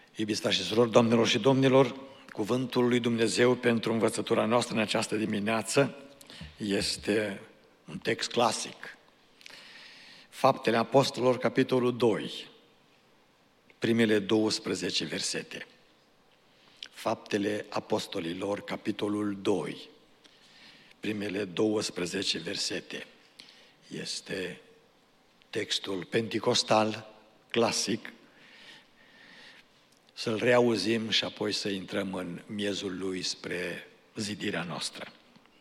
Iubiți frați și surori, doamnelor și domnilor, cuvântul lui Dumnezeu pentru învățătura noastră în această dimineață este un text clasic. Faptele Apostolilor, capitolul 2, primele 12 versete. Faptele Apostolilor, capitolul 2, primele 12 versete. Este textul penticostal, clasic. Să-l reauzim și apoi să intrăm în miezul lui spre zidirea noastră.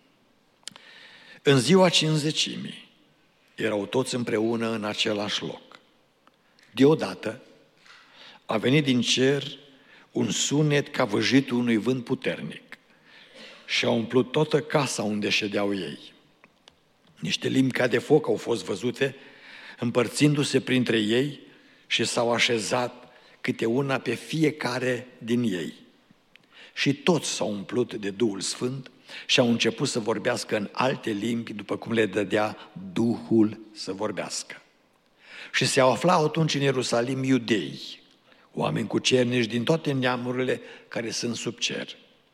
În ziua Cincizecimii erau toți împreună în același loc. Deodată a venit din cer un sunet ca vâjitul unui vânt puternic și a umplut toată casa unde ședeau ei. Niște limbi ca de foc au fost văzute, împărțindu-se printre ei și s-au așezat câte una pe fiecare din ei. Și toți s-au umplut de Duhul Sfânt și au început să vorbească în alte limbi, după cum le dădea Duhul să vorbească. Și se aflau atunci în Ierusalim iudei, oameni cucernici din toate neamurile care sunt sub cer.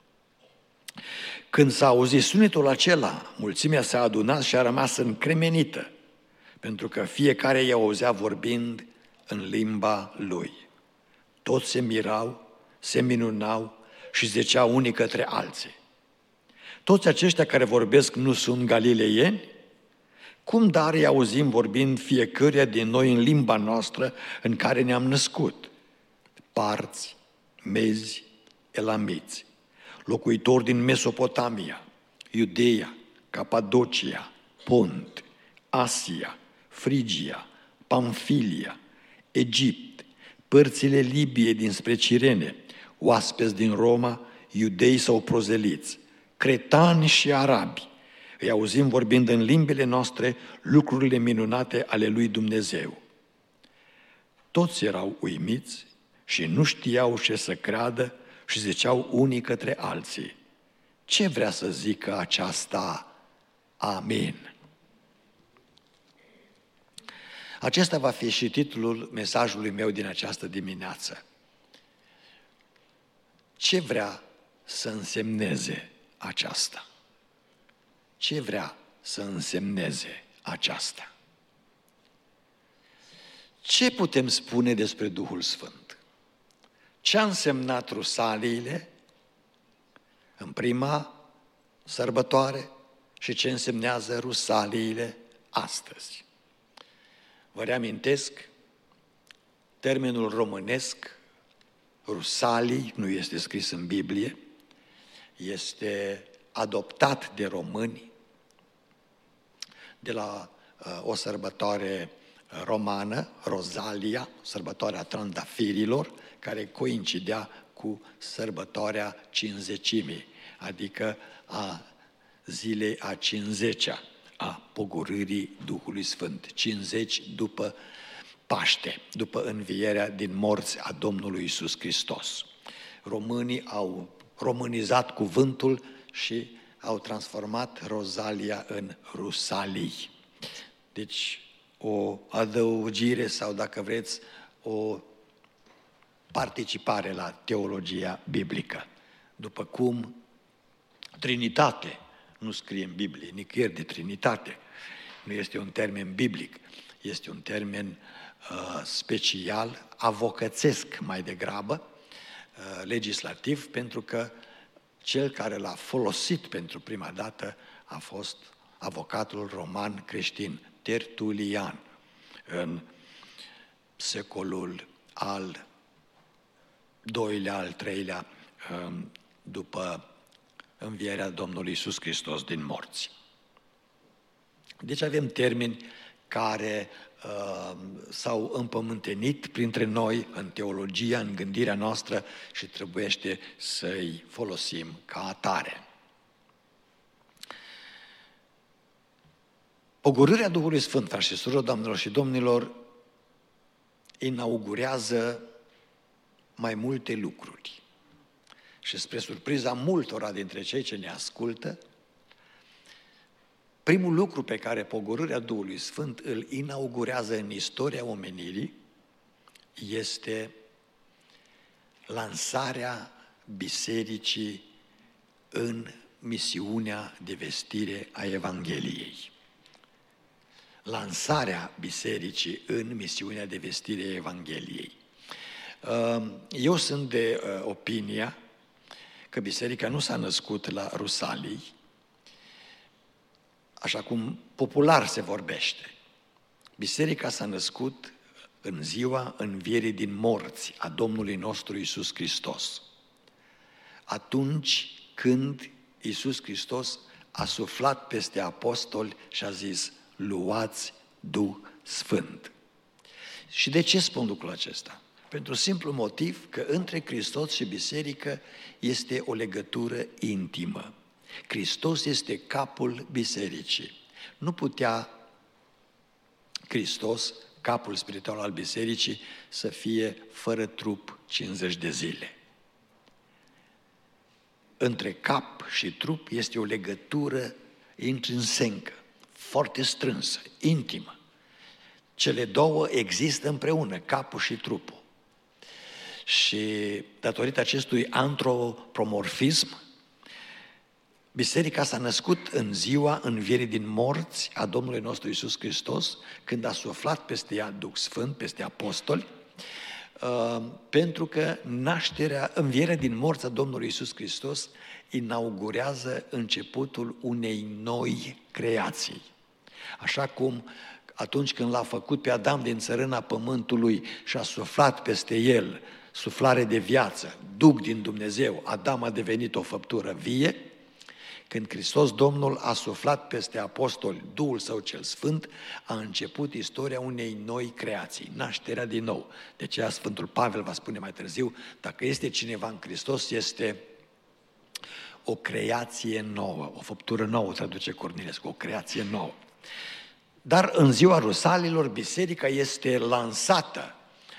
Când s-a auzit sunetul acela, mulțimea s-a adunat și a rămas încremenită, pentru că fiecare i-a auzea vorbind în limba lui. Toți se mirau, se minunau și ziceau unii către alții: toți aceștia care vorbesc nu sunt galileieni? Cum dar îi auzim vorbind fiecăruia din noi în limba noastră în care ne-am născut? Parți, mezi, elamiți, locuitori din Mesopotamia, Iudeea, Capadocia, Pont, Asia, Frigia, Pamfilia, Egipt, părțile Libiei dinspre Cirene, oaspeți din Roma, iudei sau prozeliți, cretani și arabi. Îi auzim vorbind în limbile noastre lucrurile minunate ale lui Dumnezeu. Toți erau uimiți și nu știau ce să creadă și ziceau unii către alții: ce vrea să zică aceasta? Amin. Acesta va fi și titlul mesajului meu din această dimineață. Ce vrea să însemneze aceasta? Ce vrea să însemneze aceasta? Ce putem spune despre Duhul Sfânt? Ce a însemnat rusaliile în prima sărbătoare și ce însemnează rusaliile astăzi? Vă reamintesc, termenul românesc, rusalii, nu este scris în Biblie, este adoptat de români de la o sărbătoare romană, Rosalia, sărbătoarea trandafirilor, care coincidea cu sărbătoarea Cincizecimii, adică a zilei a 50-a a pogorârii Duhului Sfânt, 50 după Paște, după învierea din morți a Domnului Iisus Hristos. Românii au românizat cuvântul și au transformat Rosalia în Rusalii. Deci o adăugire sau, dacă vreți, o participare la teologia biblică. După cum Trinitate nu scrie în Biblie, nicăieri de Trinitate. Nu este un termen biblic, este un termen special, avocățesc mai degrabă, legislativ, pentru că cel care l-a folosit pentru prima dată a fost avocatul roman creștin, Tertulian, în secolul al II-lea, al III-lea, după învierea Domnului Iisus Hristos din morți. Deci avem termeni care s-au împământenit printre noi în teologia, în gândirea noastră și trebuiește să-i folosim ca atare. Pogorârea Duhului Sfânt, frați și surori, doamnelor și domnilor, inaugurează mai multe lucruri. Și spre surpriza multora dintre cei ce ne ascultă, primul lucru pe care pogorârea Duhului Sfânt îl inaugurează în istoria omenirii este lansarea bisericii în misiunea de vestire a Evangheliei. Lansarea bisericii în misiunea de vestire a Evangheliei. Eu sunt de opinia că biserica nu s-a născut la Rusalii, așa cum popular se vorbește. Biserica s-a născut în ziua învierii din morți a Domnului nostru Iisus Hristos. Atunci când Iisus Hristos a suflat peste apostoli și a zis: luați Duh Sfânt. Și de ce spun lucrul acesta? Pentru simplu motiv că între Hristos și biserică este o legătură intimă. Hristos este capul bisericii. Nu putea Hristos, capul spiritual al bisericii, să fie fără trup 50 de zile. Între cap și trup este o legătură intrinsecă, foarte strânsă, intimă. Cele două există împreună, capul și trupul. Și datorită acestui antropomorfism, biserica s-a născut în ziua învierii din morți a Domnului nostru Iisus Hristos, când a suflat peste ea Duh Sfânt, peste apostoli, pentru că învierea din morți a Domnului Iisus Hristos inaugurează începutul unei noi creații. Așa cum atunci când l-a făcut pe Adam din țărâna pământului și a suflat peste el suflare de viață, Duh din Dumnezeu, Adam a devenit o făptură vie. Când Hristos Domnul a suflat peste apostoli Duhul Său cel Sfânt, a început istoria unei noi creații, nașterea din nou. De aceea Sfântul Pavel va spune mai târziu: dacă este cineva în Hristos, este o creație nouă, o făptură nouă, traduce Cornilescu, o creație nouă. Dar în ziua Rusalilor, biserica este lansată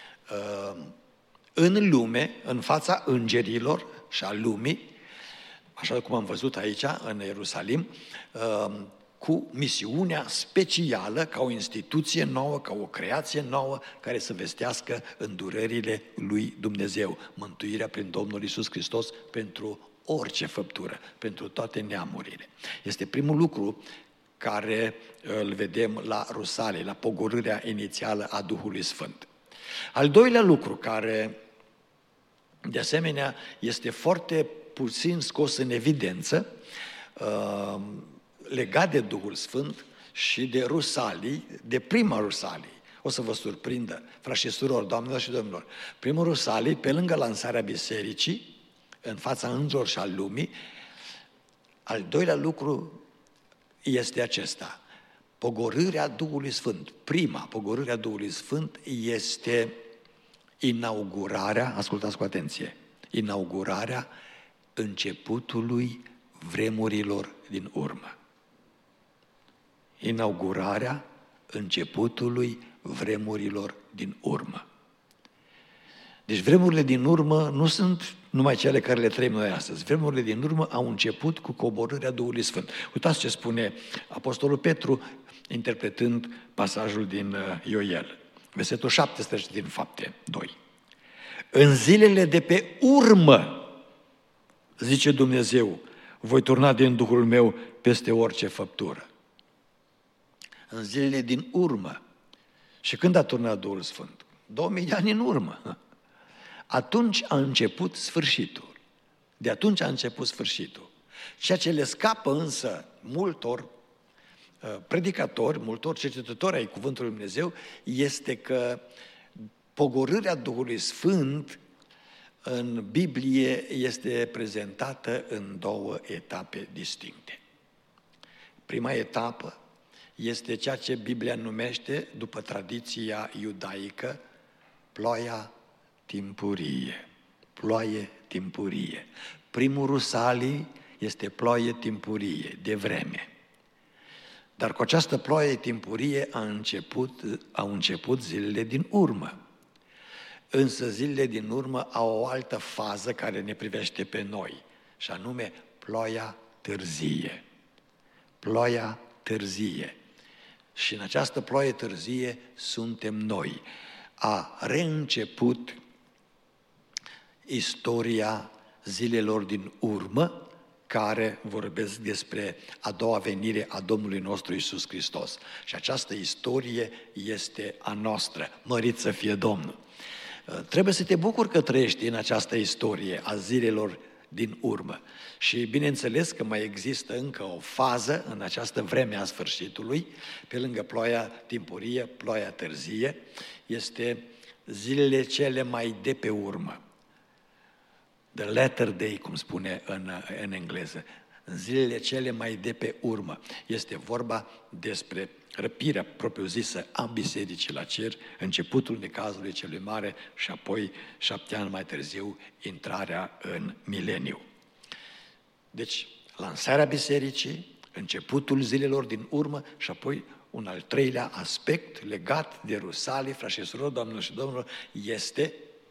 în lume, în fața îngerilor și a lumii, așa cum am văzut aici, în Ierusalim, cu misiunea specială, ca o instituție nouă, ca o creație nouă, care să vestească îndurările lui Dumnezeu, mântuirea prin Domnul Iisus Hristos pentru orice făptură, pentru toate neamurile. Este primul lucru care îl vedem la Rusalii, la pogorârea inițială a Duhului Sfânt. Al doilea lucru care, de asemenea, este foarte puțin scos în evidență, legat de Duhul Sfânt și de Rusalii, de prima Rusalii. O să vă surprindă, frați și surori, doamnelor și domnilor. Primul Rusalii, pe lângă lansarea bisericii, în fața îngerilor și al lumii, al doilea lucru este acesta: pogorârea Duhului Sfânt. Prima pogorâre a Duhului Sfânt este inaugurarea, ascultați cu atenție, inaugurarea începutului vremurilor din urmă. Inaugurarea începutului vremurilor din urmă. Deci vremurile din urmă nu sunt numai cele care le trăim noi astăzi. Vremurile din urmă au început cu coborârea Duhului Sfânt. Uitați ce spune Apostolul Petru, interpretând pasajul din Ioel. Versetul 17 din Fapte 2. În zilele de pe urmă, zice Dumnezeu, voi turna din Duhul meu peste orice făptură. În zilele din urmă. Și când a turnat Duhul Sfânt? 2000 de ani în urmă. Atunci a început sfârșitul. De atunci a început sfârșitul. Ceea ce le scapă însă multor predicatori, multor cercetători ai Cuvântului Lui Dumnezeu, este că pogorârea Duhului Sfânt în Biblie este prezentată în două etape distincte. Prima etapă este ceea ce Biblia numește, după tradiția iudaică, ploaia timpurie. Ploaie timpurie. Primul Rusalii este ploaie timpurie, de vreme. Dar cu această ploaie timpurie au început zilele din urmă. Însă zilele din urmă au o altă fază care ne privește pe noi, și anume ploaia târzie. Ploaia târzie. Și în această ploaie târzie suntem noi. A reînceput istoria zilelor din urmă, care vorbesc despre a doua venire a Domnului nostru Iisus Hristos. Și această istorie este a noastră. Mărit să fie Domnul! Trebuie să te bucuri că trăiești în această istorie a zilelor din urmă. Și bineînțeles că mai există încă o fază în această vreme a sfârșitului, pe lângă ploaia timpurie, ploaia târzie, este zilele cele mai de pe urmă. The latter day, cum spune în engleză. În zilele cele mai de pe urmă. Este vorba despre răpirea propriu-zisă a bisericii la cer, începutul necazului celui mare și apoi 7 ani mai târziu intrarea în mileniu. Deci, lansarea bisericii, începutul zilelor din urmă și apoi un al treilea aspect legat de Rusalii, frați și surori, doamnelor și domnilor, este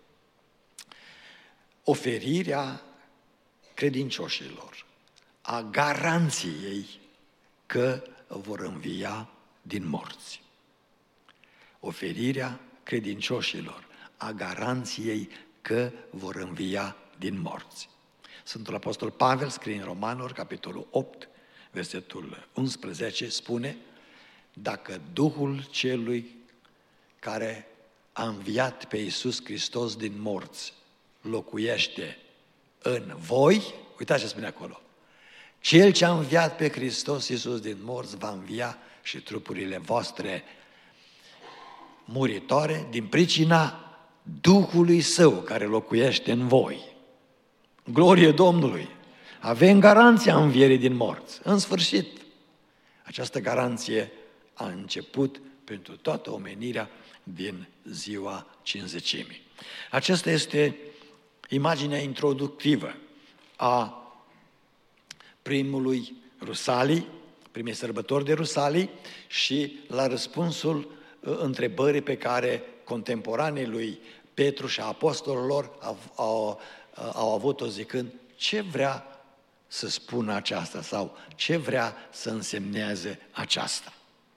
oferirea credincioșilor a garanției că vor învia din morți. Oferirea credincioșilor a garanției că vor învia din morți. Sfântul Apostol Pavel scrie în Romanilor, capitolul 8, versetul 11, spune: dacă Duhul celui care a înviat pe Iisus Hristos din morți locuiește în voi, uitați ce spune acolo, Cel ce a înviat pe Hristos Iisus din morți va învia și trupurile voastre muritoare din pricina Duhului Său care locuiește în voi. Glorie Domnului! Avem garanția învierii din morți. În sfârșit, această garanție a început pentru toată omenirea din ziua Cincizecimii. Aceasta este imaginea introductivă a primului Rusalii, primei sărbători de Rusalii și la răspunsul întrebării pe care contemporanii lui Petru și a apostolilor au avut-o zicând: ce vrea să spună aceasta sau ce vrea să însemneze aceasta.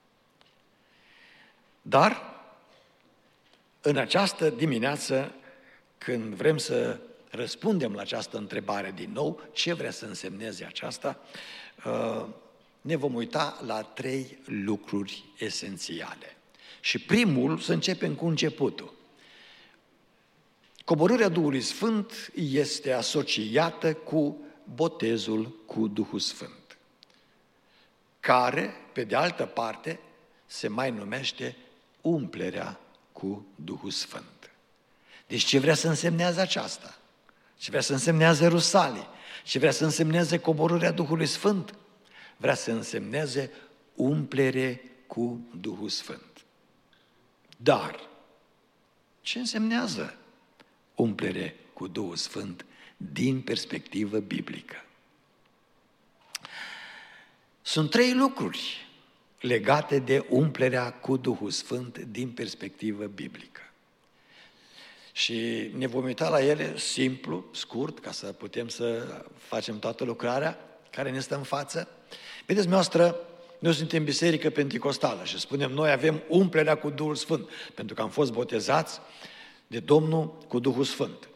Dar în această dimineață, când vrem să răspundem la această întrebare din nou, ce vrea să însemneze aceasta, ne vom uita la 3 lucruri esențiale. Și primul, să începem cu începutul. Coborârea Duhului Sfânt este asociată cu botezul cu Duhul Sfânt, care, pe de altă parte, se mai numește umplerea cu Duhul Sfânt. Deci ce vrea să însemnează aceasta? Ce vrea să însemnează Rusalii? Ce vrea să însemneze coborârea Duhului Sfânt? Vrea să însemneze umplere cu Duhul Sfânt. Dar ce însemnează umplere cu Duhul Sfânt din perspectivă biblică? Sunt 3 lucruri legate de umplerea cu Duhul Sfânt din perspectivă biblică. Și ne vom uita la ele simplu, scurt, ca să putem să facem toată lucrarea care ne stă în față. Vedeți, noi suntem biserică penticostală și spunem, noi avem umplerea cu Duhul Sfânt, pentru că am fost botezați de Domnul cu Duhul Sfânt.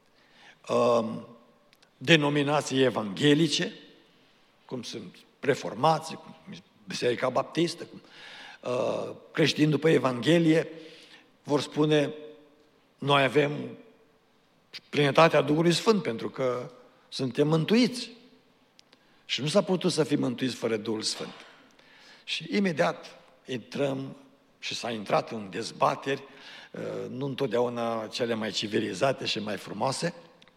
Denominații evanghelice, cum sunt reformații, cum Biserica Baptistă, creștini după Evanghelie, vor spune, noi avem plinătatea Duhului Sfânt pentru că suntem mântuiți. Și nu s-a putut să fim mântuiți fără Duhul Sfânt. Și imediat intrăm și s-a intrat în dezbateri, nu întotdeauna cele mai civilizate și mai frumoase.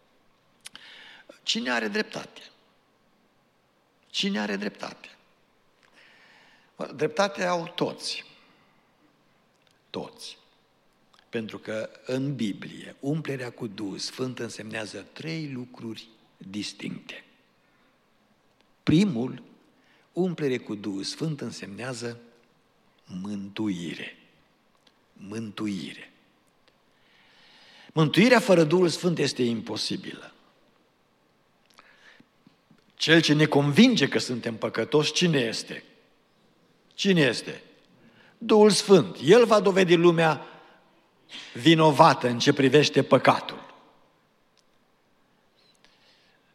Cine are dreptate? Cine are dreptate? Dreptatea au toți. Toți. Pentru că în Biblie, umplerea cu Duhul Sfânt însemnează 3 lucruri distincte. Primul, umplere cu Duhul Sfânt însemnează mântuire. Mântuire. Mântuirea fără Duhul Sfânt este imposibilă. Cel ce ne convinge că suntem păcătoși, cine este? Cine este? Duhul Sfânt. El va dovedi lumea vinovată în ce privește păcatul.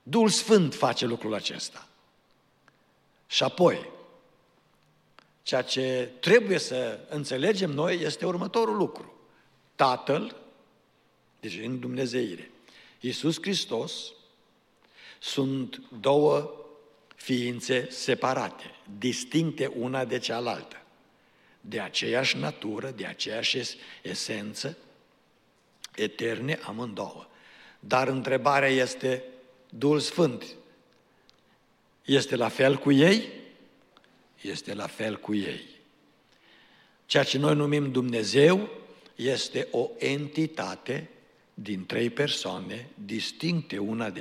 Duhul Sfânt face lucrul acesta. Și apoi, ceea ce trebuie să înțelegem noi este următorul lucru. Tatăl, deci în dumnezeire, Iisus Hristos, sunt două ființe separate, distincte una de cealaltă, de aceeași natură, de aceeași esență, eterne amândouă. Dar întrebarea este, Duhul Sfânt este la fel cu ei? Este la fel cu ei. Ceea ce noi numim Dumnezeu este o entitate din trei persoane, distincte una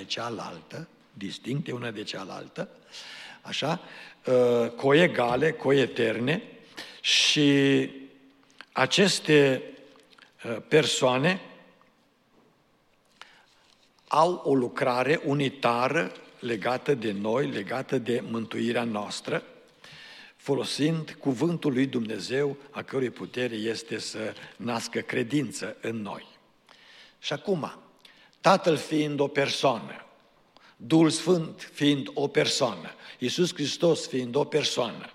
de cealaltă, așa, coegale, coeterne, și aceste persoane au o lucrare unitară legată de noi, legată de mântuirea noastră, folosind cuvântul lui Dumnezeu, a cărui putere este să nască credință în noi. Și acum, Tatăl fiind o persoană, Duhul Sfânt fiind o persoană, Iisus Hristos fiind o persoană,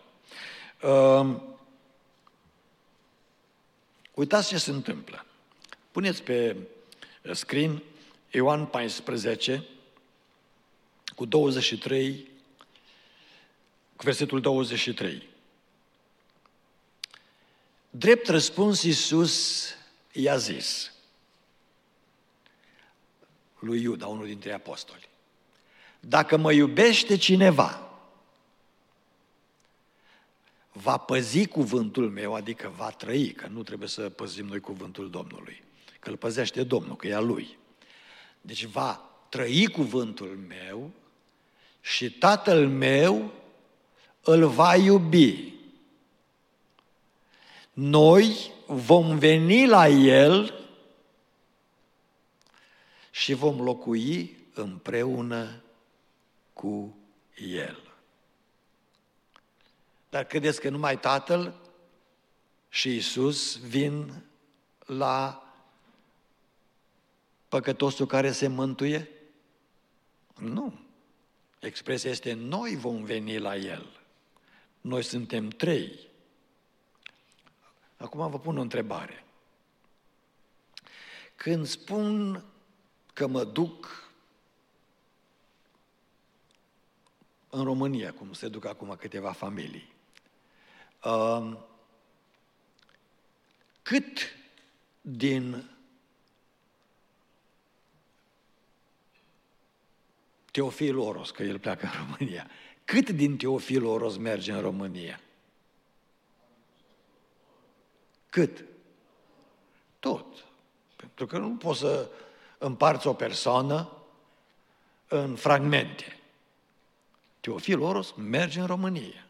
uitați ce se întâmplă. Puneți pe screen Ioan 14, cu 23, cu versetul 23. Drept răspuns, Iisus i-a zis lui Iuda, unul dintre apostoli: dacă mă iubește cineva, va păzi cuvântul meu, adică va trăi, că nu trebuie să păzim noi cuvântul Domnului, că îl păzește Domnul, că e al Lui. Deci va trăi cuvântul meu și Tatăl meu îl va iubi. Noi vom veni la El și vom locui împreună cu El. Dar credeți că numai Tatăl și Iisus vin la păcătosul care se mântuie? Nu. Expresia este: noi vom veni la El. Noi suntem trei. Acum vă pun o întrebare. Când spun că mă duc în România, cum se duc acum câteva familii, cât din Teofil Oros, că el pleacă în România, cât din Teofil Oros merge în România? Cât? Tot. Pentru că nu poți să împarți o persoană în fragmente. Teofil Oros merge în România.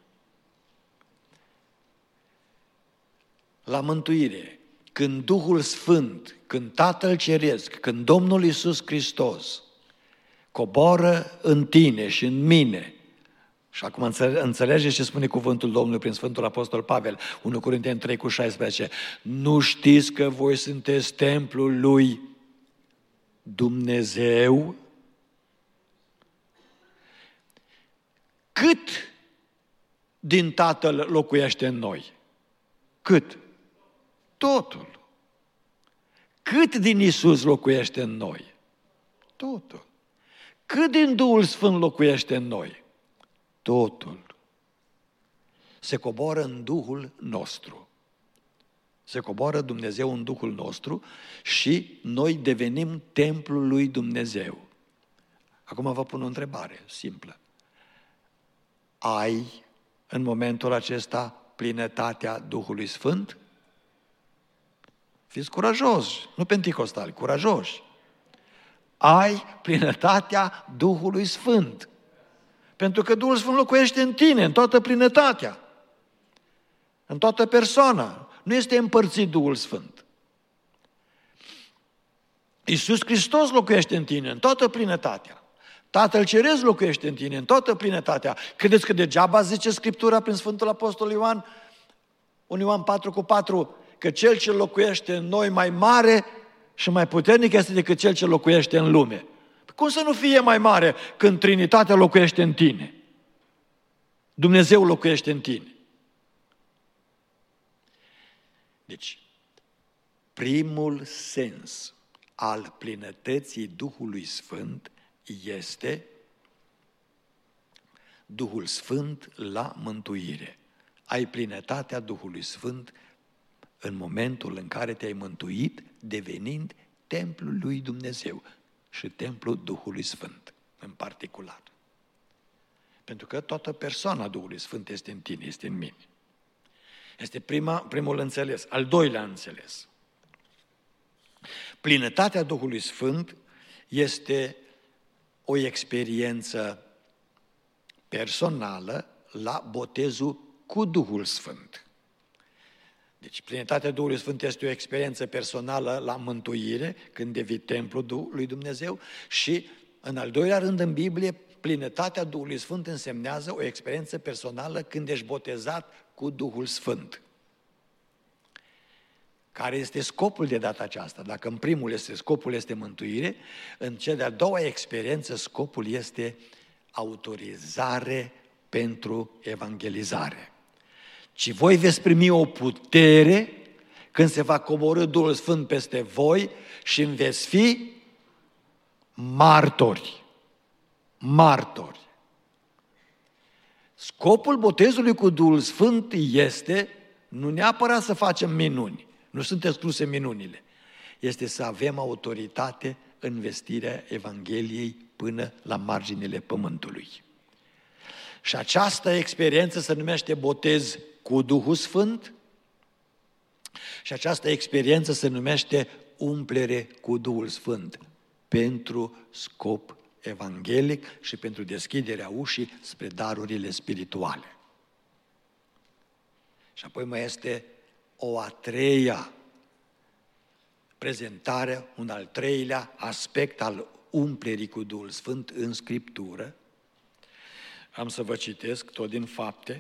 La mântuire, când Duhul Sfânt, când Tatăl Ceresc, când Domnul Iisus Hristos coboară în tine și în mine, și acum înțelegeți ce spune cuvântul Domnului prin Sfântul Apostol Pavel, 1 Corinteni 3,16, nu știți că voi sunteți templul lui Dumnezeu? Cât din Tatăl locuiește în noi? Cât? Totul. Cât din Iisus locuiește în noi? Totul. Cât din Duhul Sfânt locuiește în noi? Totul. Se coboară în Duhul nostru. Se coboară Dumnezeu în Duhul nostru și noi devenim templul lui Dumnezeu. Acum vă pun o întrebare simplă. Ai în momentul acesta plinătatea Duhului Sfânt? Fiți curajoși, nu penticostali, curajoși. Ai plinătatea Duhului Sfânt. Pentru că Duhul Sfânt locuiește în tine, în toată plinătatea. În toată persoana. Nu este împărțit Duhul Sfânt. Iisus Hristos locuiește în tine, în toată plinătatea. Tatăl Ceresc locuiește în tine, în toată plinătatea. Credeți că degeaba zice Scriptura prin Sfântul Apostol Ioan, 1 Ioan 4,4, că Cel ce locuiește în noi mai mare și mai puternic este decât Cel ce locuiește în lume. Cum să nu fie mai mare când Trinitatea locuiește în tine? Dumnezeu locuiește în tine. Deci, primul sens al plinătății Duhului Sfânt este Duhul Sfânt la mântuire. Ai plinătatea Duhului Sfânt în momentul în care te-ai mântuit, devenind templul lui Dumnezeu și templul Duhului Sfânt în particular. Pentru că toată persoana Duhului Sfânt este în tine, este în mine. Este primul înțeles. Al doilea înțeles. Plinătatea Duhului Sfânt este o experiență personală la botezul cu Duhul Sfânt. Deci, plinătatea Duhului Sfânt este o experiență personală la mântuire, când devii templul lui Dumnezeu, și, în al doilea rând, în Biblie, plinătatea Duhului Sfânt însemnează o experiență personală când ești botezat cu Duhul Sfânt. Care este scopul de data aceasta? Dacă în primul scopul este mântuire, în cea de-a doua experiență scopul este autorizare pentru evangelizare. Ci voi veți primi o putere când se va coborî Duhul Sfânt peste voi și îmi veți fi martori. Martori. Scopul botezului cu Duhul Sfânt este nu neapărat să facem minuni, nu sunt excluse minunile, este să avem autoritate în vestirea Evangheliei până la marginile pământului. Și această experiență se numește botez cu Duhul Sfânt și această experiență se numește umplere cu Duhul Sfânt pentru scop evanghelic și pentru deschiderea ușii spre darurile spirituale. Și apoi mai este o a treia prezentare, un al treilea aspect al umplerii cu Duhul Sfânt în Scriptură. Am să vă citesc tot din Fapte,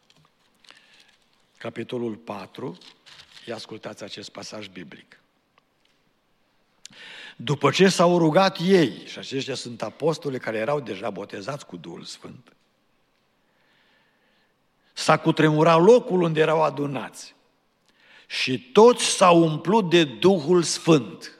capitolul 4, ia ascultați acest pasaj biblic. După ce s-au rugat ei, și aceștia sunt apostoli care erau deja botezați cu Duhul Sfânt, s-a cutremurat locul unde erau adunați și toți s-au umplut de Duhul Sfânt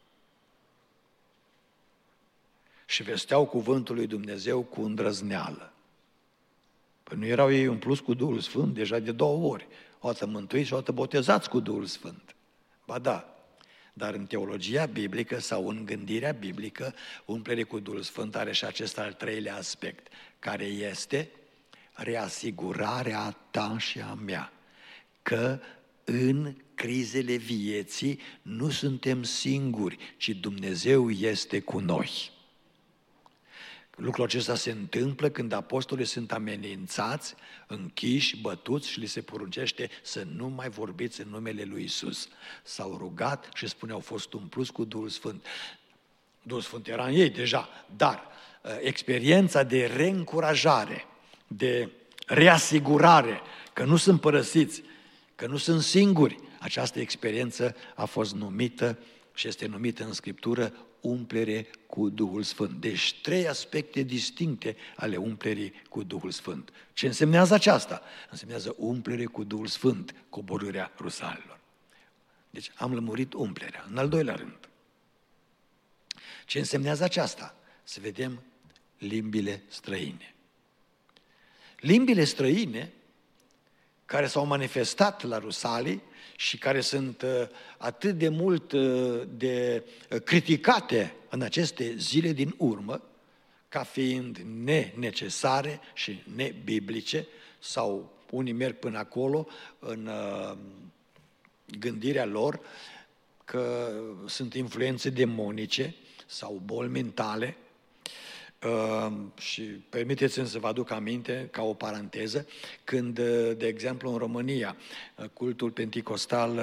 și vesteau cuvântul lui Dumnezeu cu îndrăzneală. Păi nu erau ei umpluți cu Duhul Sfânt deja de 2 ori, o dată mântuiți și o dată botezați cu Duhul Sfânt. Ba da, dar în teologia biblică sau în gândirea biblică, umplere cu Duhul Sfânt are și acest al treilea aspect, care este reasigurarea ta și a mea, că în crizele vieții nu suntem singuri, ci Dumnezeu este cu noi. Lucrul acesta se întâmplă când apostolii sunt amenințați, închiși, bătuți și li se poruncește să nu mai vorbiți în numele lui Iisus. S-au rugat și spune au fost umpluți cu Duhul Sfânt. Duhul Sfânt era în ei deja, dar experiența de reîncurajare, de reasigurare că nu sunt părăsiți, că nu sunt singuri, această experiență a fost numită și este numită în Scriptură umplere cu Duhul Sfânt. Deci 3 aspecte distincte ale umplerii cu Duhul Sfânt. Ce însemnează aceasta? Însemnează umplere cu Duhul Sfânt, coborârea rusalilor. Deci am lămurit umplerea. În al doilea rând, ce însemnează aceasta? Să vedem limbile străine. Limbile străine care s-au manifestat la rusalii și care sunt atât de mult de criticate în aceste zile din urmă, ca fiind nenecesare și nebiblice, sau unii merg până acolo în gândirea lor că sunt influențe demonice sau boli mentale. Și permiteți-mi să vă aduc aminte, ca o paranteză, când, de exemplu, în România, cultul penticostal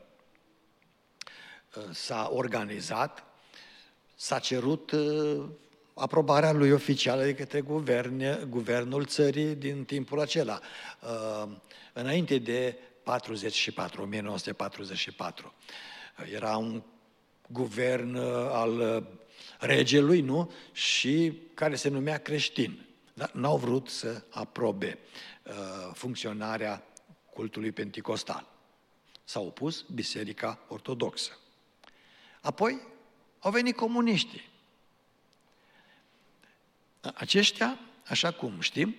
s-a organizat, s-a cerut aprobarea lui oficială de către guvernul țării din timpul acela, înainte de 1944. Era un guvern al regelui, nu? Și care se numea creștin. Dar n-au vrut să aprobe funcționarea cultului penticostal. S-au opus Biserica Ortodoxă. Apoi au venit comuniștii. Aceștia, așa cum știm,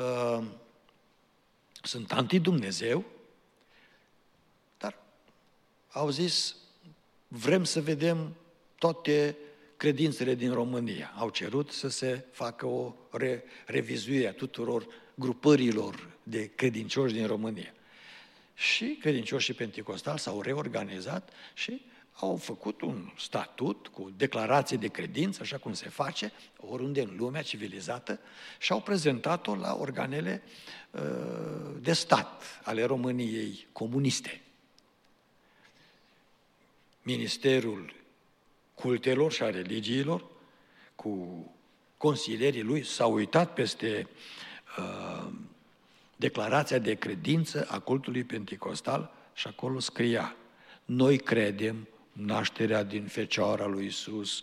sunt anti-Dumnezeu, dar au zis, vrem să vedem toate credințele din România. Au cerut să se facă o revizuire a tuturor grupărilor de credincioși din România. Și credincioșii penticostali s-au reorganizat și au făcut un statut cu declarație de credință, așa cum se face oriunde în lumea civilizată, și au prezentat-o la organele de stat ale României comuniste. Ministerul cultelor și a religiilor, cu consilierii lui, s-au uitat peste declarația de credință a cultului penticostal și acolo scria: noi credem nașterea din Fecioara lui Iisus,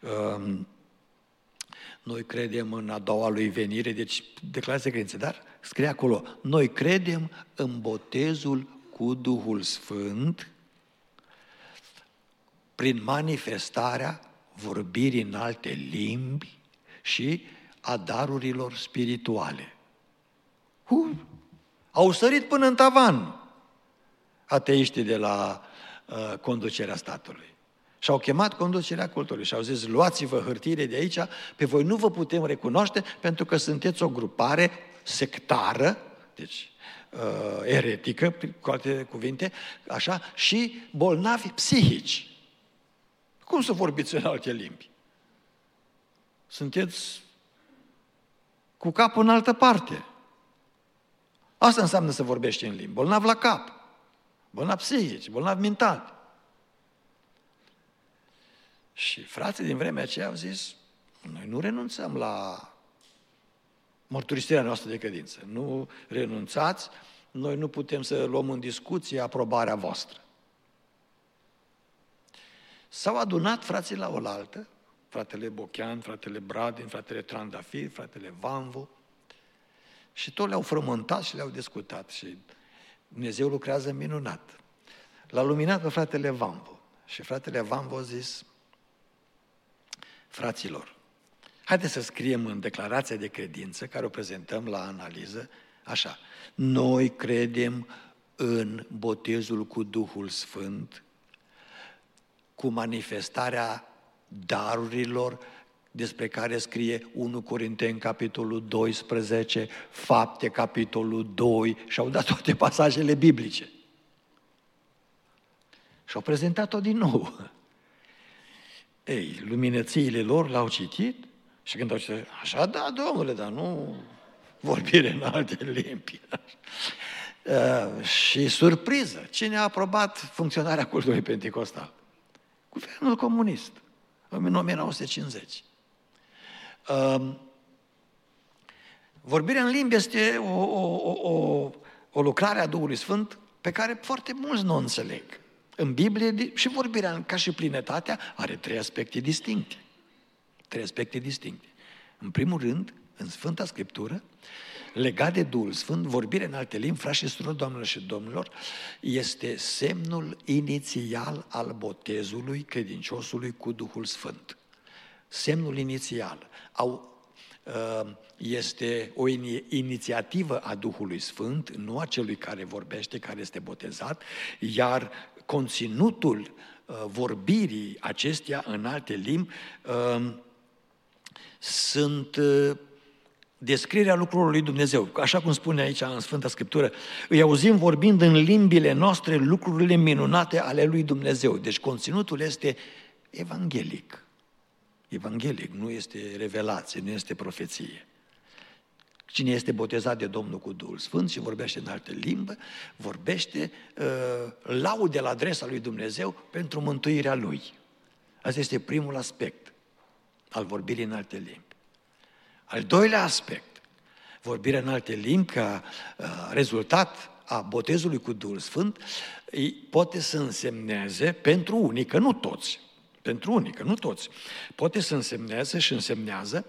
noi credem în a doua lui venire, deci declarația de credință, dar scrie acolo: noi credem în botezul cu Duhul Sfânt prin manifestarea vorbirii în alte limbi și a darurilor spirituale. Au sărit până în tavan ateiștii de la conducerea statului. Și au chemat conducerea cultului și au zis: luați-vă hârtiile de aici, pe voi nu vă putem recunoaște pentru că sunteți o grupare sectară, deci eretică, cu alte cuvinte, așa, și bolnavi psihici. Cum să vorbiți în alte limbi? Sunteți cu capul în altă parte. Asta înseamnă să vorbești în limbi. Bolnav la cap, bolnav psihici, bolnav mental. Și frații din vremea aceea au zis: noi nu renunțăm la mărturisirea noastră de credință. Nu renunțați, noi nu putem să luăm în discuție aprobarea voastră. S-au adunat frații la oaltă, fratele Bochean, fratele Bradin, fratele Trandafir, fratele Vanvo, și tot le-au frământat și le-au discutat și Dumnezeu lucrează minunat. L-a luminat pe fratele Vanvo și fratele Vanvo a zis: fraților, haideți să scriem în declarația de credință, care o prezentăm la analiză, așa: noi credem în botezul cu Duhul Sfânt, cu manifestarea darurilor despre care scrie 1 Corinteni, capitolul 12, Fapte, capitolul 2, și au dat toate pasajele biblice. Și au prezentat-o din nou. Ei, luminățiile lor l-au citit și când au citit: așa, da, domnule, dar nu vorbire în alte limbi. Și surpriză, cine a aprobat funcționarea cultului penticostal? Guvernul comunist, în 1950. Vorbirea în limbi este o lucrare a Duhului Sfânt pe care foarte mulți nu o înțeleg. În Biblie, și vorbirea, ca și plinătatea, are trei aspecte distincte. Trei aspecte distincte. În primul rând, în Sfânta Scriptură, legat de Duhul Sfânt, vorbirea în alte limbi, frați și surori, doamnelor și domnilor, este semnul inițial al botezului credinciosului cu Duhul Sfânt. Semnul inițial. Este o inițiativă a Duhului Sfânt, nu a celui care vorbește, care este botezat, iar conținutul vorbirii acesteia în alte limbi sunt descrierea lucrurilor lui Dumnezeu. Așa cum spune aici în Sfânta Scriptură, îi auzim vorbind în limbile noastre lucrurile minunate ale lui Dumnezeu. Deci conținutul este evanghelic. Evanghelic, nu este revelație, nu este profeție. Cine este botezat de Domnul cu Duhul Sfânt și vorbește în alte limbi, vorbește laude la adresa lui Dumnezeu pentru mântuirea lui. Asta este primul aspect al vorbirii în alte limbi. Al doilea aspect, vorbirea în alte limbi ca rezultat a botezului cu Duhul Sfânt, poate să însemneze pentru unii, că nu toți, Pentru unii, că nu toți. Poate să însemnează și însemnează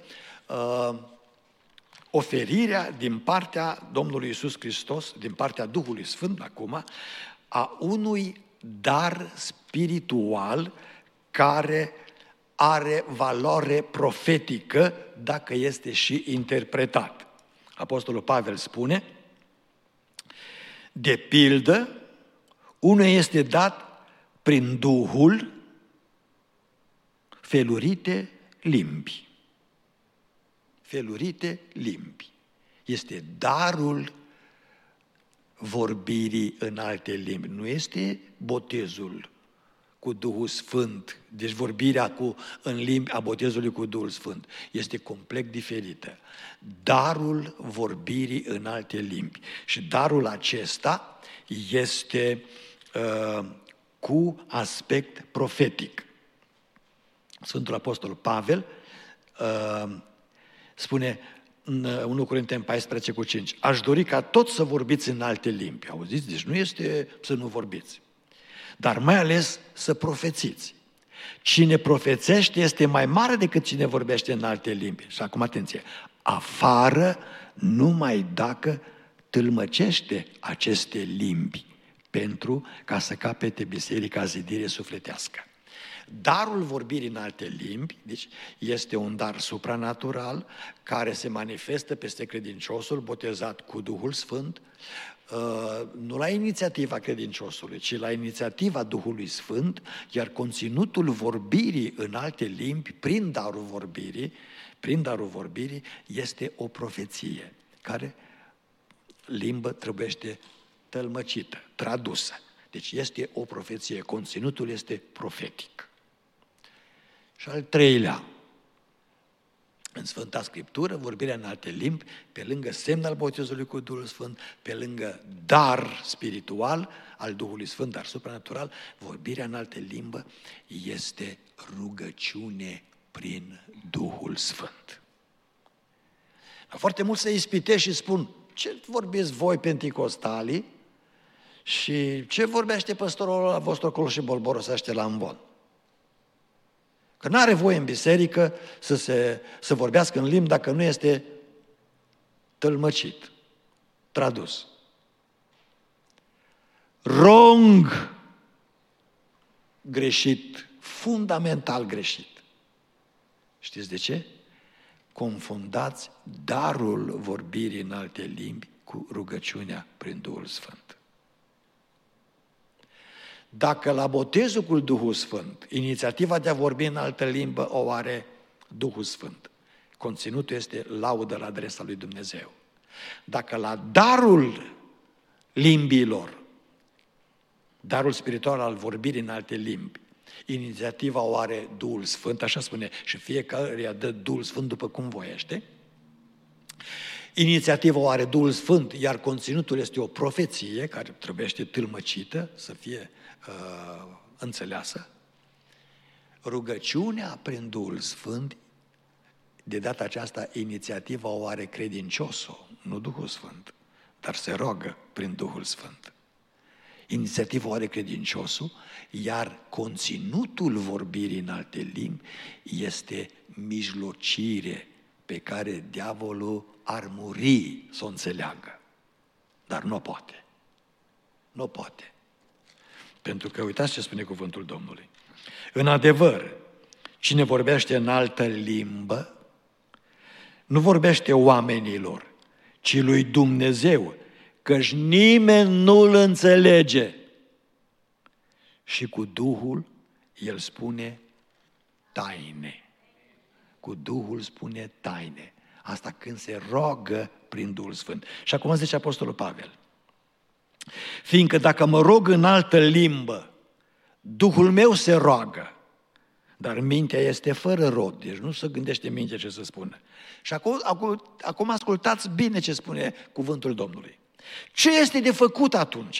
oferirea din partea Domnului Iisus Hristos, din partea Duhului Sfânt acum, a unui dar spiritual care are valoare profetică dacă este și interpretat. Apostolul Pavel spune, de pildă, unul este dat prin Duhul felurite limbi. Felurite limbi. Este darul vorbirii în alte limbi. Nu este botezul cu Duhul Sfânt, deci vorbirea în limbi a botezului cu Duhul Sfânt. Este complet diferită. Darul vorbirii în alte limbi. Și darul acesta este cu aspect profetic. Sfântul Apostol Pavel spune în 1 Corinteni 14:5, aș dori ca toți să vorbiți în alte limbi. Auziți? Deci nu este să nu vorbiți, dar mai ales să profețiți. Cine profețește este mai mare decât cine vorbește în alte limbi. Și acum atenție, afară numai dacă tâlmăcește aceste limbi pentru ca să capete biserica zidire sufletească. Darul vorbirii în alte limbi, deci este un dar supranatural care se manifestă peste credinciosul botezat cu Duhul Sfânt, nu la inițiativa credinciosului, ci la inițiativa Duhului Sfânt, iar conținutul vorbirii în alte limbi, prin darul vorbirii, este o profeție, care limbă trebuiește tălmăcită, tradusă. Deci este o profeție, conținutul este profetic. Și al treilea, în Sfânta Scriptură, vorbirea în alte limbi, pe lângă semn al botezului cu Duhul Sfânt, pe lângă dar spiritual al Duhului Sfânt, dar supranatural, vorbirea în alte limbă este rugăciune prin Duhul Sfânt. Foarte mult se ispitesc și spun, ce vorbiți voi penticostalii și ce vorbește păstorul vostru acolo și bolboros ăștia la ambon? Că n-are voie în biserică să vorbească în limbi dacă nu este tălmăcit, tradus. Wrong, greșit, fundamental greșit. Știți de ce? Confundați darul vorbirii în alte limbi cu rugăciunea prin Duhul Sfânt. Dacă la botezul cu Duhul Sfânt, inițiativa de a vorbi în altă limbă o are Duhul Sfânt, conținutul este laudă la adresa lui Dumnezeu. Dacă la darul limbilor, darul spiritual al vorbirii în alte limbi, inițiativa o are Duhul Sfânt, așa spune, și fiecare îi dă Duhul Sfânt după cum voiește, inițiativa o are Duhul Sfânt, iar conținutul este o profeție care trebuiește tâlmăcită, să fie înțeleasă. Rugăciunea prin Duhul Sfânt, de data aceasta, inițiativa o are credinciosul, nu Duhul Sfânt, dar se roagă prin Duhul Sfânt. Inițiativa o are credinciosul, iar conținutul vorbirii în alte limbi este mijlocire pe care diavolul ar muri să o înțeleagă. Dar nu poate. Nu poate. Pentru că uitați ce spune cuvântul Domnului. În adevăr, cine vorbește în altă limbă, nu vorbește oamenilor, ci lui Dumnezeu, căci nimeni nu-l înțelege. Și cu Duhul el spune taine. Cu Duhul spune taine. Asta când se roagă prin Duhul Sfânt. Și acum zice Apostolul Pavel, fiindcă dacă mă rog în altă limbă, Duhul meu se roagă, dar mintea este fără rod, deci nu se gândește mintea ce să spună. Și acum ascultați bine ce spune cuvântul Domnului. Ce este de făcut atunci?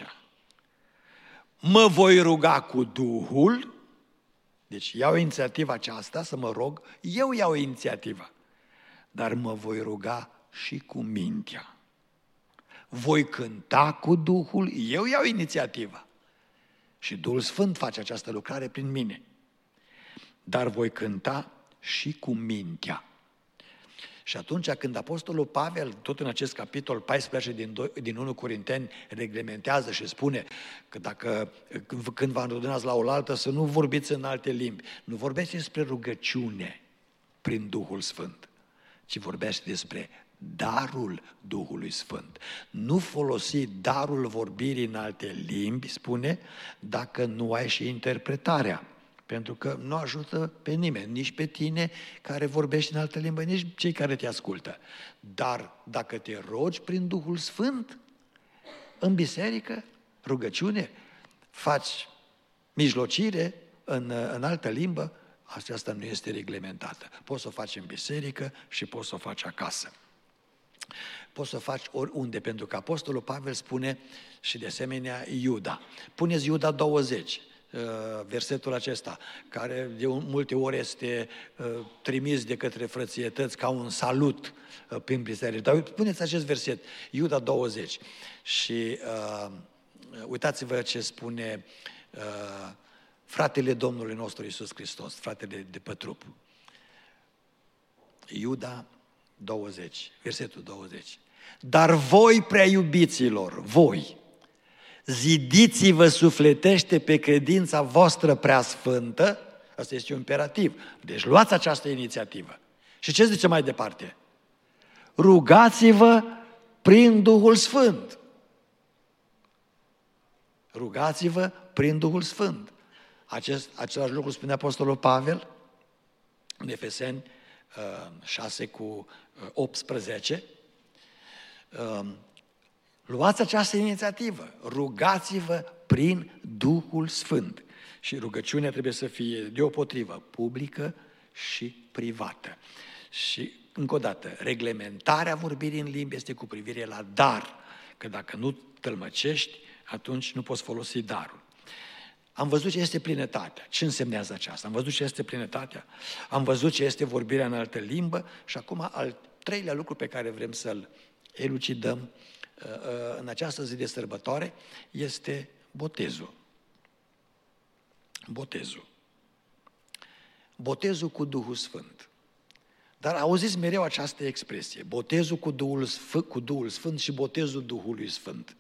Mă voi ruga cu Duhul, deci iau inițiativa aceasta să mă rog, eu iau inițiativa, dar mă voi ruga și cu mintea. Voi cânta cu Duhul, eu iau inițiativa. Și Duhul Sfânt face această lucrare prin mine. dar voi cânta și cu mintea. Și atunci când Apostolul Pavel, tot în acest capitol 14 din 1 Corinteni, reglementează și spune că când vă adunați la oaltă să nu vorbiți în alte limbi, nu vorbește despre rugăciune prin Duhul Sfânt, ci vorbește despre darul Duhului Sfânt. Nu folosi darul vorbirii în alte limbi, spune, dacă nu ai și interpretarea. Pentru că nu ajută pe nimeni, nici pe tine care vorbești în altă limbă, nici cei care te ascultă. Dar dacă te rogi prin Duhul Sfânt, în biserică, rugăciune, faci mijlocire în altă limbă, aceasta nu este reglementată. Poți să o faci în biserică și poți să o faci acasă. Poți să o faci oriunde, pentru că Apostolul Pavel spune și de asemenea Iuda. Puneți Iuda 20. Versetul acesta, care de multe ori este trimis de către frățietăți ca un salut prin biserică. Dar puneți acest verset, Iuda 20. Și uitați-vă ce spune fratele Domnului nostru Iisus Hristos, fratele de pe trup. Iuda 20, versetul 20. Dar voi, prea iubiților, voi, zidiți-vă sufletește pe credința voastră preasfântă, asta este un imperativ, deci luați această inițiativă. Și ce zice mai departe? Rugați-vă prin Duhul Sfânt. Rugați-vă prin Duhul Sfânt. Același lucru spune Apostolul Pavel în Efeseni 6:18. Luați această inițiativă, rugați-vă prin Duhul Sfânt. Și rugăciunea trebuie să fie deopotrivă, publică și privată. Și, încă o dată, reglementarea vorbirii în limbi este cu privire la dar, că dacă nu tălmăcești, atunci nu poți folosi darul. Am văzut ce este plinătatea. Ce însemnează aceasta? Am văzut ce este plinătatea, am văzut ce este vorbirea în altă limbă și acum al treilea lucru pe care vrem să-l elucidăm în această zi de sărbătoare este botezul. Botezul. Botezul cu Duhul Sfânt. Dar auziți mereu această expresie, botezul cu Duhul Sfânt și botezul Duhului Sfânt.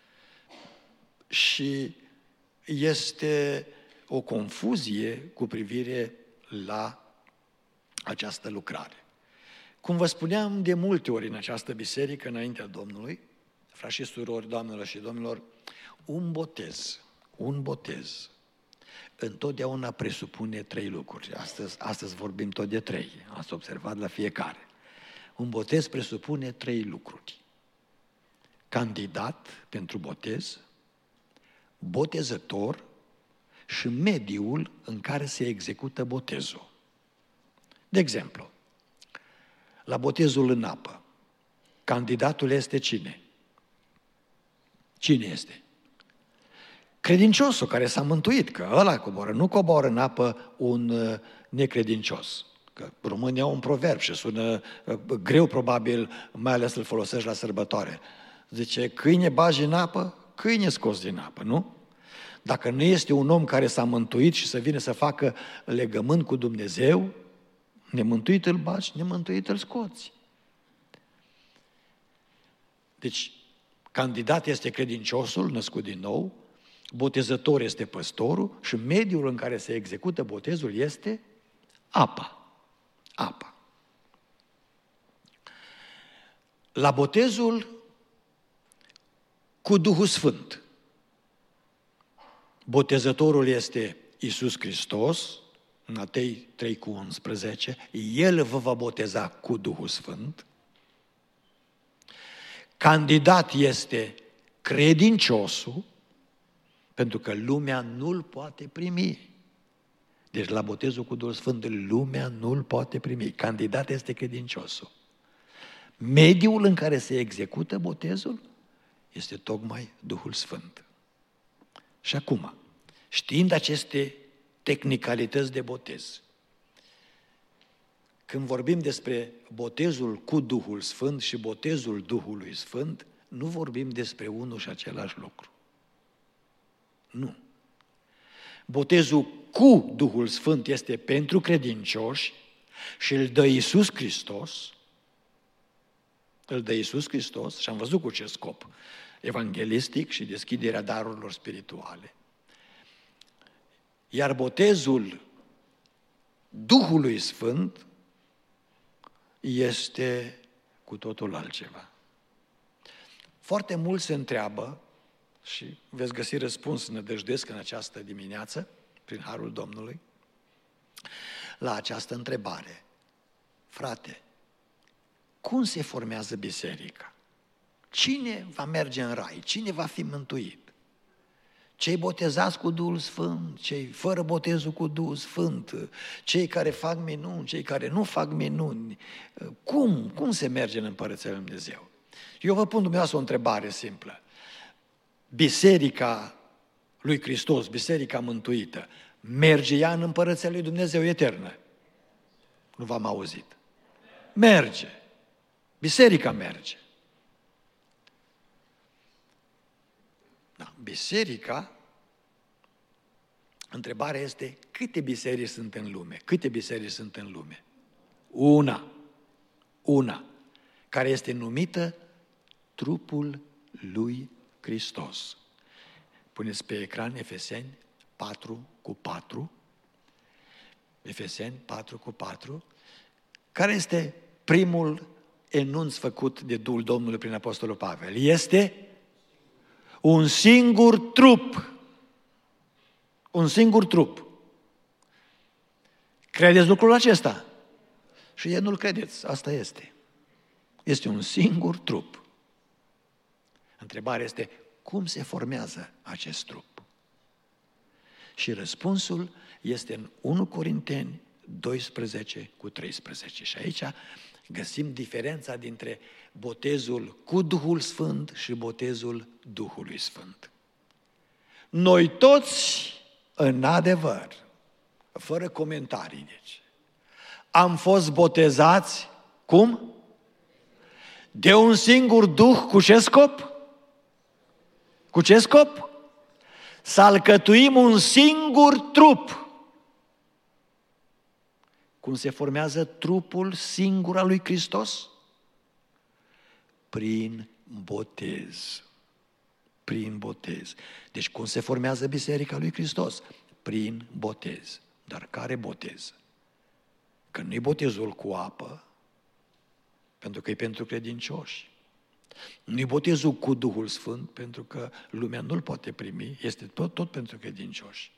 Și este o confuzie cu privire la această lucrare. Cum vă spuneam de multe ori în această biserică, înaintea Domnului, frați și surori, doamnelor și domnilor, un botez, întotdeauna presupune 3 lucruri. Astăzi vorbim tot de 3, ați observat la fiecare. Un botez presupune 3 lucruri. Candidat pentru botez, botezător și mediul în care se execută botezul. De exemplu, la botezul în apă, candidatul este cine? Cine este? Credinciosul care s-a mântuit, că ăla coboară, nu coboară în apă un necredincios. Că românii au un proverb și sună greu probabil, mai ales îl folosești la sărbătoare. Zice, câine bagi în apă, câine scos din apă, nu? Dacă nu este un om care s-a mântuit și să vină să facă legământ cu Dumnezeu, nemântuit îl bagi, nemântuit îl scoți. Deci, candidat este credinciosul, născut din nou, botezător este păstorul și mediul în care se execută botezul este apa. Apa. La botezul cu Duhul Sfânt, botezătorul este Iisus Hristos, în Matei 3:11, El vă va boteza cu Duhul Sfânt. Candidat este credinciosul, pentru că lumea nu-l poate primi. Deci la botezul cu Duhul Sfânt lumea nu-l poate primi. Candidat este credinciosul. Mediul în care se execută botezul este tocmai Duhul Sfânt. Și acum, știind aceste tehnicalități de botez, când vorbim despre botezul cu Duhul Sfânt și botezul Duhului Sfânt, nu vorbim despre unul și același lucru. Nu. Botezul cu Duhul Sfânt este pentru credincioși și îl dă Iisus Hristos. Îl dă Iisus Hristos și am văzut cu ce scop. Evanghelistic și deschiderea darurilor spirituale. Iar botezul Duhului Sfânt este cu totul altceva. Foarte mulți se întreabă și veți găsi răspuns, nădăjduiesc, în această dimineață, prin harul Domnului, la această întrebare. Frate, cum se formează biserica? Cine va merge în rai? Cine va fi mântuit? Cei botezați cu Duhul Sfânt, cei fără botezul cu Duhul Sfânt, cei care fac minuni, cei care nu fac minuni. Cum se merge în Împărăția Lui Dumnezeu? Eu vă pun dumneavoastră o întrebare simplă. Biserica lui Hristos, biserica mântuită, merge ea în Împărăția Lui Dumnezeu eternă? Nu v-am auzit. Merge. Biserica merge. Da, biserica, întrebarea este, câte biserici sunt în lume? Câte biserici sunt în lume? Una, care este numită trupul lui Hristos. Puneți pe ecran Efeseni 4:4. Efeseni 4:4. Care este primul enunț făcut de Duhul Domnului prin Apostolul Pavel? Este un singur trup. Un singur trup. Credeți lucrul acesta? Și ei nu-l credeți, asta este. Este un singur trup. Întrebarea este, cum se formează acest trup? Și răspunsul este în 1 Corinteni 12:13. Și aici găsim diferența dintre botezul cu Duhul Sfânt și botezul Duhului Sfânt. Noi toți, în adevăr, fără comentarii, deci, am fost botezați, cum? De un singur Duh, cu ce scop? Cu ce scop? Să alcătuim un singur trup. Cum se formează trupul singur al lui Hristos? Prin botez. Prin botez. Deci cum se formează Biserica lui Hristos? Prin botez. Dar care botez? Că nu-i botezul cu apă, pentru că e pentru credincioși. Nu-i botezul cu Duhul Sfânt, pentru că lumea nu-l poate primi, este tot pentru credincioși.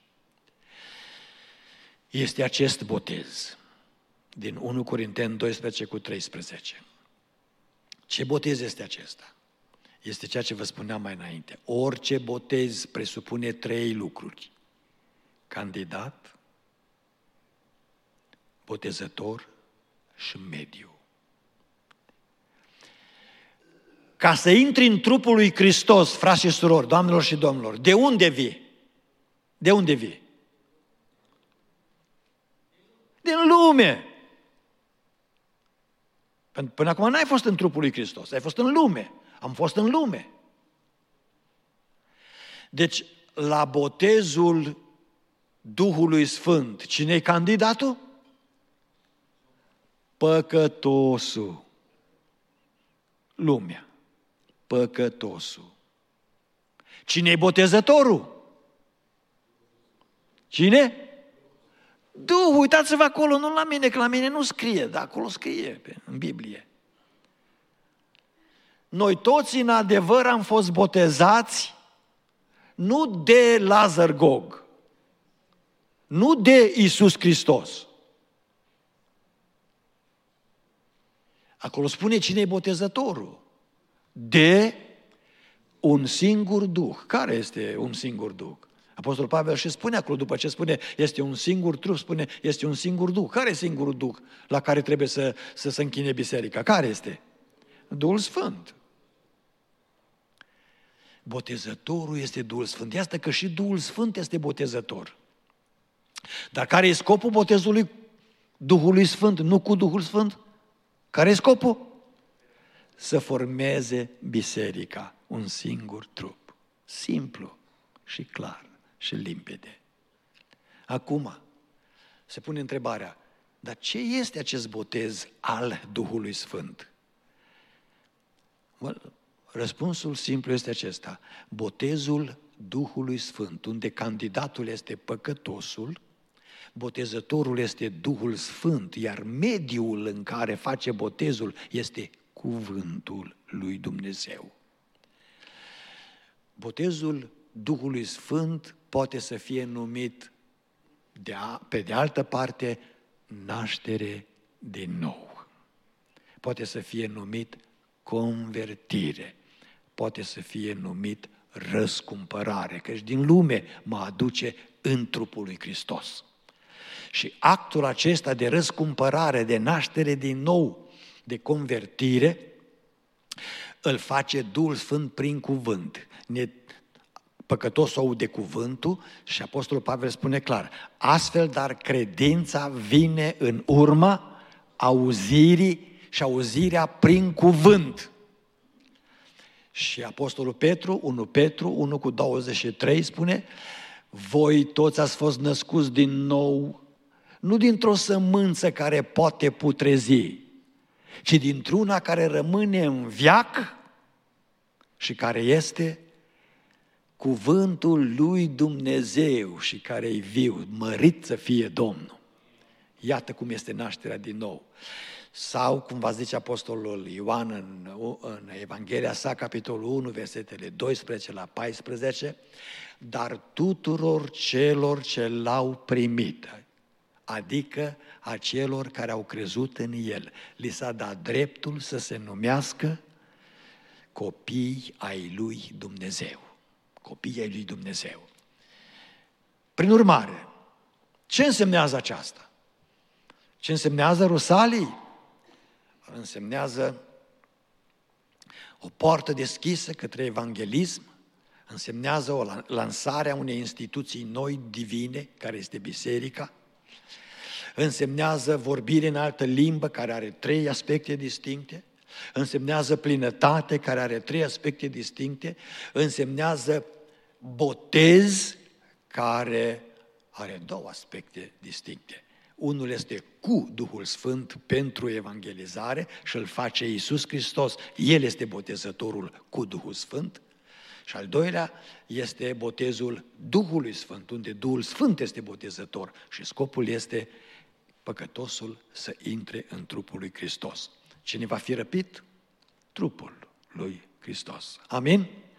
Este acest botez din 1 Corinteni 12:13. Ce botez este acesta? Este ceea ce vă spuneam mai înainte. Orice botez presupune 3 lucruri. Candidat, botezător și mediu. Ca să intri în trupul lui Hristos, frați și surori, doamnelor și domnilor, de unde vii? De unde vii? Din lume. Până acum n-ai fost în trupul lui Hristos, ai fost în lume. Am fost în lume. Deci, la botezul Duhului Sfânt, cine-i candidatul? Păcătosul. Lumea. Păcătosul. Cine-i botezătorul? Cine? Duhul, uitați-vă acolo, nu la mine, că la mine nu scrie, dar acolo scrie în Biblie. Noi toți în adevăr am fost botezați nu de Lazar Gog, nu de Iisus Hristos. Acolo spune cine-i botezătorul. De un singur Duh. Care este un singur Duh? Apostolul Pavel și spune acolo, după ce spune este un singur trup, spune este un singur Duh. Care e singurul Duh la care trebuie să se închine biserica? Care este? Duhul Sfânt. Botezătorul este Duhul Sfânt. Iată că și Duhul Sfânt este botezător. Dar care e scopul botezului Duhului Sfânt, nu cu Duhul Sfânt? Care e scopul? Să formeze biserica, un singur trup. Simplu și clar și limpede. Acum, se pune întrebarea, dar ce este acest botez al Duhului Sfânt? Răspunsul simplu este acesta. Botezul Duhului Sfânt, unde candidatul este păcătosul, botezătorul este Duhul Sfânt, iar mediul în care face botezul este cuvântul lui Dumnezeu. Botezul Duhului Sfânt poate să fie numit, pe de altă parte, naștere din nou. Poate să fie numit convertire. Poate să fie numit răscumpărare, căci din lume mă aduce în trupul lui Hristos. Și actul acesta de răscumpărare, de naștere din nou, de convertire, îl face Duhul Sfânt prin cuvânt. Păcătosul aude cuvântul și Apostolul Pavel spune clar, astfel, dar credința vine în urma auzirii și auzirea prin cuvânt. Și Apostolul Petru, 1 Petru 1:23 spune, voi toți ați fost născuți din nou, nu dintr-o sămânță care poate putrezi, ci dintr-una care rămâne în veac și care este cuvântul lui Dumnezeu și care e viu, mărit să fie Domnul. Iată cum este nașterea din nou. Sau, cum va zice Apostolul Ioan în Evanghelia sa, capitolul 1, versetele 12 la 14, dar tuturor celor ce l-au primit, adică a celor care au crezut în El, li s-a dat dreptul să se numească copii ai lui Dumnezeu. Copii ai lui Dumnezeu. Prin urmare, ce însemnează aceasta? Ce însemnează Rusalii? Însemnează o poartă deschisă către evanghelism, însemnează o lansare a unei instituții noi divine, care este biserica, însemnează vorbire în altă limbă, care are 3 aspecte distincte, însemnează plinătate, care are 3 aspecte distincte, însemnează botez, care are 2 aspecte distincte. Unul este cu Duhul Sfânt pentru evangelizare și îl face Iisus Hristos. El este botezătorul cu Duhul Sfânt. Și al doilea este botezul Duhului Sfânt, unde Duhul Sfânt este botezător și scopul este păcătosul să intre în trupul lui Hristos. Cine va fi răpit? Trupul lui Hristos. Amin?